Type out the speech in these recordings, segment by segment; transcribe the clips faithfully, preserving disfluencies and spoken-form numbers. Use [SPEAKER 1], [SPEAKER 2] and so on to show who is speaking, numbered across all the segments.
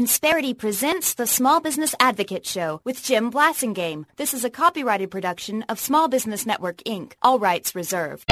[SPEAKER 1] Insperity presents the Small Business Advocate Show with Jim Blasingame. This is a copyrighted production of Small Business Network, Incorporated. All rights reserved.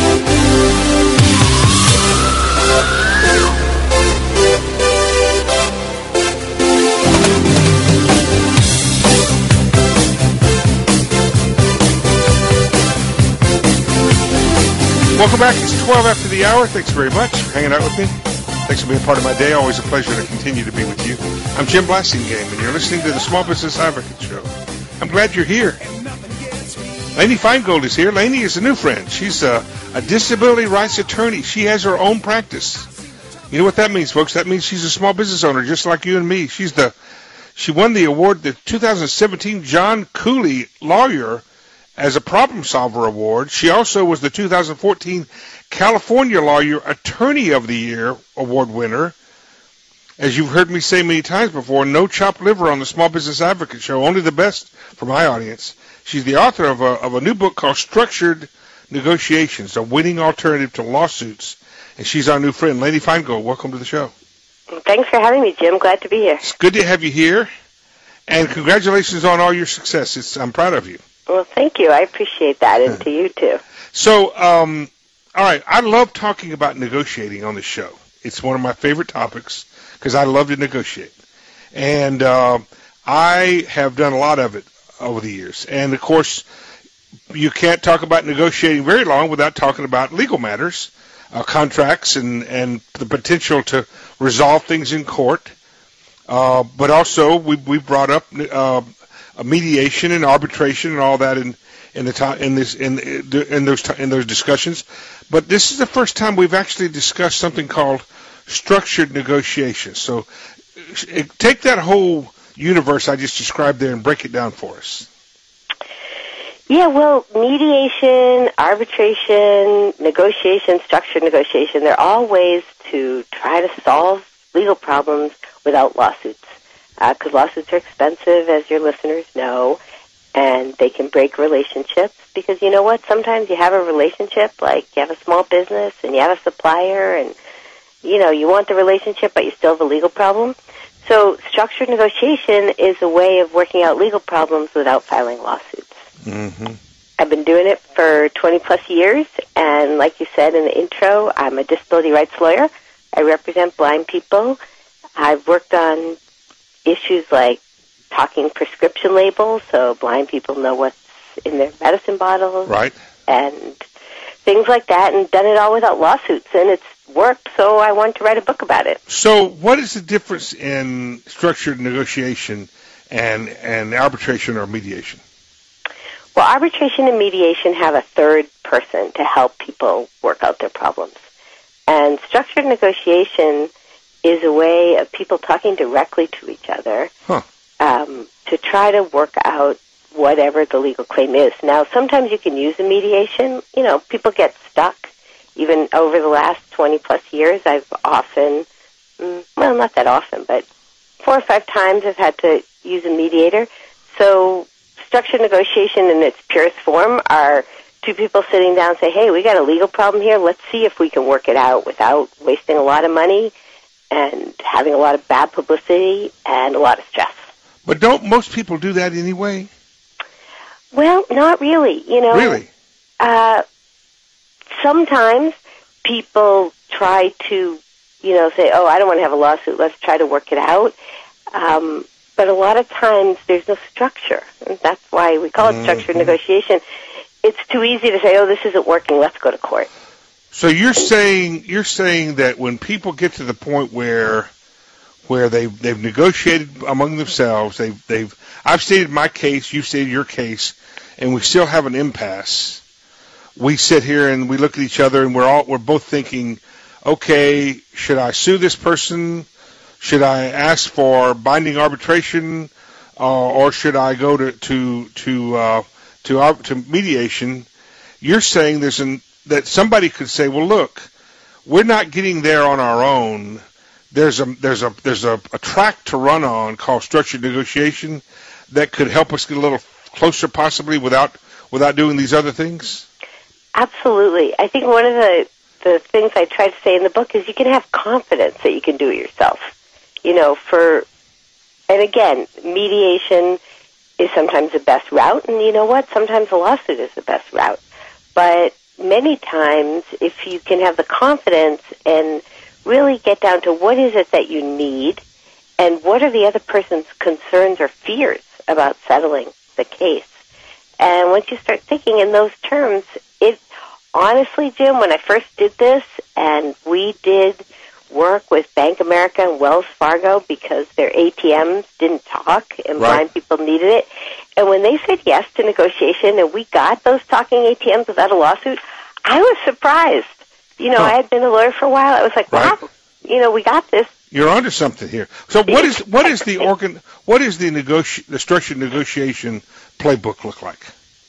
[SPEAKER 2] Welcome back. It's twelve after the hour. Thanks very much for hanging out with me. Thanks for being part of my day. Always a pleasure to continue to be with you. I'm Jim Blasingame, and you're listening to the Small Business Advocate Show. I'm glad you're here. Lainey Feingold is here. Lainey is a new friend. She's a, a disability rights attorney. She has her own practice. You know what that means, folks? That means she's a small business owner, just like you and me. She's the she won the award, the two thousand seventeen John Cooley Lawyer as a Problem Solver Award. She also was the two thousand fourteen California Lawyer Attorney of the Year Award winner. As you've heard me say many times before, no chopped liver on the Small Business Advocate Show, only the best for my audience. She's the author of a, of a new book called Structured Negotiations, a winning alternative to lawsuits. And she's our new friend. Lainey Feingold, welcome to the show.
[SPEAKER 3] Thanks for having me, Jim. Glad to be here.
[SPEAKER 2] It's good to have you here. And congratulations on all your success. It's, I'm proud of you.
[SPEAKER 3] Well, thank you. I appreciate that, and to you, too.
[SPEAKER 2] So, um, all right, I love talking about negotiating on the show. It's one of my favorite topics because I love to negotiate. And uh, I have done a lot of it over the years. And, of course, you can't talk about negotiating very long without talking about legal matters, uh, contracts, and, and the potential to resolve things in court. Uh, but also, we we brought up uh, mediation and arbitration and all that in in the time in this in in those in those discussions. But this is the first time we've actually discussed something called structured negotiations. So, take that whole universe I just described there and break it down for us.
[SPEAKER 3] Yeah, well, mediation, arbitration, negotiation, structured negotiation, they're all ways to try to solve legal problems without lawsuits. Because uh, lawsuits are expensive, as your listeners know, and they can break relationships. Because you know what? Sometimes you have a relationship, like you have a small business and you have a supplier, and you know you want the relationship, but you still have a legal problem. So structured negotiation is a way of working out legal problems without filing lawsuits.
[SPEAKER 2] Mm-hmm.
[SPEAKER 3] I've been doing it for twenty plus years, and like you said in the intro, I'm a disability rights lawyer. I represent blind people. I've worked on issues like talking prescription labels, so blind people know what's in their medicine bottles,
[SPEAKER 2] right,
[SPEAKER 3] and things like that, and done it all without lawsuits, and it's worked, so I wanted to write a book about it.
[SPEAKER 2] So what is the difference in structured negotiation and, and arbitration or mediation?
[SPEAKER 3] Well, arbitration and mediation have a third person to help people work out their problems. And structured negotiation is a way of people talking directly to each other
[SPEAKER 2] huh.
[SPEAKER 3] um, to try to work out whatever the legal claim is. Now, sometimes you can use a mediation. You know, people get stuck. Even over the last twenty plus years, I've often, well, not that often, but four or five times I've had to use a mediator. So structured negotiation in its purest form are two people sitting down and say, hey, we got a legal problem here. Let's see if we can work it out without wasting a lot of money and having a lot of bad publicity and a lot of stress.
[SPEAKER 2] But don't most people do that anyway?
[SPEAKER 3] Well, not really. You know,
[SPEAKER 2] really?
[SPEAKER 3] Uh, sometimes people try to, you know, say, oh, I don't want to have a lawsuit. Let's try to work it out. Um, but a lot of times there's no structure. And that's why we call it mm-hmm. structured negotiation. It's too easy to say, oh, this isn't working. Let's go to court.
[SPEAKER 2] So you're saying you're saying that when people get to the point where where they've they've negotiated among themselves, they've they've I've stated my case, you've stated your case, and we still have an impasse. We sit here and we look at each other and we're all we're both thinking, okay, should I sue this person? Should I ask for binding arbitration, uh, or should I go to to to uh, to, to mediation? You're saying there's an that somebody could say, well, look, we're not getting there on our own. There's a there's a there's a, a track to run on called structured negotiation that could help us get a little closer, possibly without without doing these other things.
[SPEAKER 3] Absolutely, I think one of the the things I try to say in the book is you can have confidence that you can do it yourself. You know, for And again, mediation is sometimes the best route, and you know what? Sometimes a lawsuit is the best route. But many times, if you can have the confidence and really get down to what is it that you need, and what are the other person's concerns or fears about settling the case. And once you start thinking in those terms, it honestly, Jim, when I first did this, and we did work with Bank America and Wells Fargo because their A T Ms didn't talk and
[SPEAKER 2] right.
[SPEAKER 3] blind people needed it. And when they said yes to negotiation and we got those talking A T Ms without a lawsuit, I was surprised. You know, huh. I had been a lawyer for a while. I was like, wow, right. you know, we got this.
[SPEAKER 2] You're onto something here. So what is what is the organ? What is the negoti- the structured negotiation playbook look like?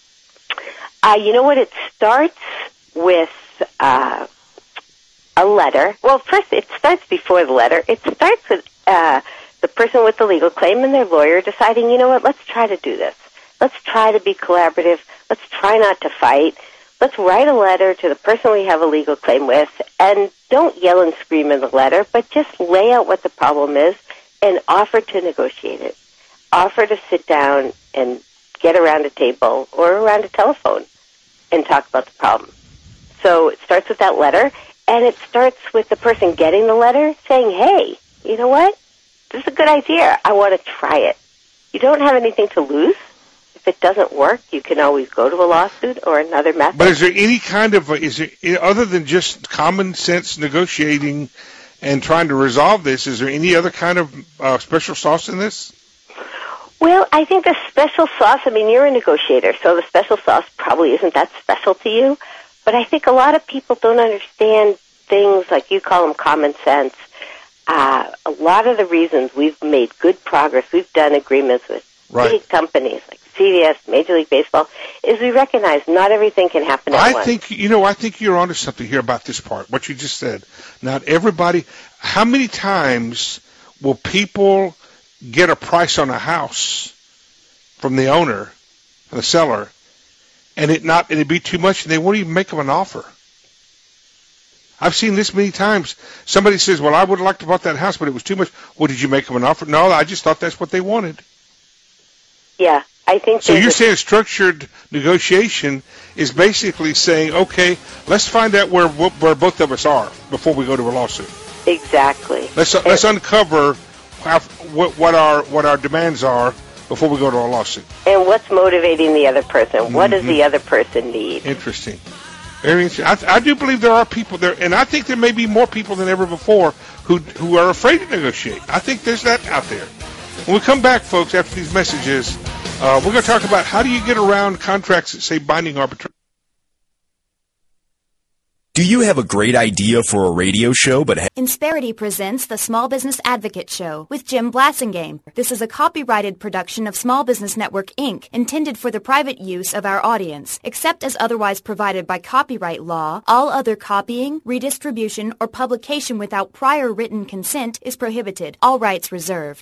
[SPEAKER 3] Uh, you know what? It starts with uh, a letter. Well, first, it starts before the letter. It starts with uh, the person with the legal claim and their lawyer deciding, you know what? Let's try to do this. Let's try to be collaborative. Let's try not to fight. Let's write a letter to the person we have a legal claim with, and don't yell and scream in the letter, but just lay out what the problem is and offer to negotiate it. Offer to sit down and get around a table or around a telephone and talk about the problem. So it starts with that letter, and it starts with the person getting the letter saying, hey, you know what? This is a good idea. I want to try it. You don't have anything to lose. If it doesn't work, you can always go to a lawsuit or another method.
[SPEAKER 2] But is there any kind of, is there, other than just common sense negotiating and trying to resolve this, is there any other kind of uh, special sauce in this?
[SPEAKER 3] Well, I think the special sauce, I mean, you're a negotiator, so the special sauce probably isn't that special to you. But I think a lot of people don't understand things like you call them common sense. Uh, a lot of the reasons we've made good progress, we've done agreements with right. big companies like C V S, Major League Baseball, is we recognize not everything can happen at
[SPEAKER 2] I
[SPEAKER 3] once.
[SPEAKER 2] I think, you know, I think you're onto something here about this part, what you just said. Not everybody, how many times will people get a price on a house from the owner, the seller, and it not, and it be too much, and they won't even make them an offer? I've seen this many times. Somebody says, well, I would have liked to bought that house, but it was too much. Well, did you make them an offer? No, I just thought that's what they wanted.
[SPEAKER 3] Yeah, I think
[SPEAKER 2] so. You're
[SPEAKER 3] a-
[SPEAKER 2] saying structured negotiation is basically saying, okay, let's find out where where both of us are before we go to a lawsuit.
[SPEAKER 3] Exactly.
[SPEAKER 2] Let's uh, let's uncover how, what, what our what our demands are before we go to a lawsuit.
[SPEAKER 3] And what's motivating the other person? Mm-hmm. What does the other person need?
[SPEAKER 2] Interesting. Very interesting. I, I do believe there are people there, and I think there may be more people than ever before who who are afraid to negotiate. I think there's that out there. When we come back, folks, after these messages, uh, we're going to talk about how do you get around contracts that say binding arbitration.
[SPEAKER 4] Do you have a great idea for a radio show, but... Ha-
[SPEAKER 1] Insperity presents the Small Business Advocate Show with Jim Blassingame. This is a copyrighted production of Small Business Network, Incorporated, intended for the private use of our audience. Except as otherwise provided by copyright law, all other copying, redistribution, or publication without prior written consent is prohibited. All rights reserved.